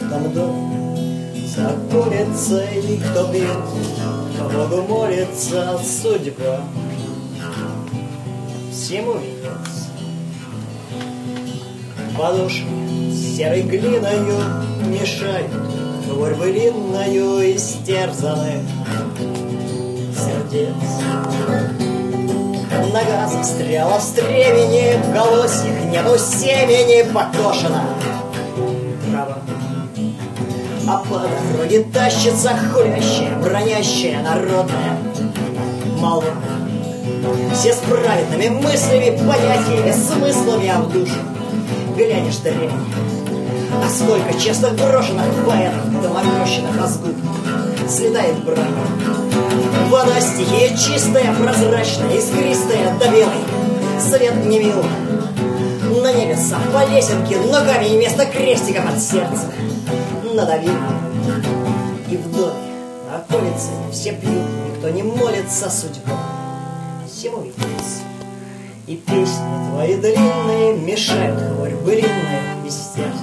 этом доме закурится, и кто пьет, по Богу молится, судьба всему видится. Подушки серой глиною мешают хворь былинною истерзанных сердец. Нога застряла в стремени, в колосьях нету семени, покошена трава. А по дороге тащится хулящая, бронящая народная молва. Все с праведными мыслями, понятиями, смыслами, а в душу глянешь дрянь. А сколько честных брошенных поэтов, доморощенных разгуб слетает брань. Вода стихия чистая, прозрачная, искристая до белой. Свет не мил. На небеса по лесенке, но камень вместо крестика под сердце надавил. И в доме, околице все пьют, никто не молится судьбой. Всему видится. И песни твои длинные мешают хворь былинная и сердце.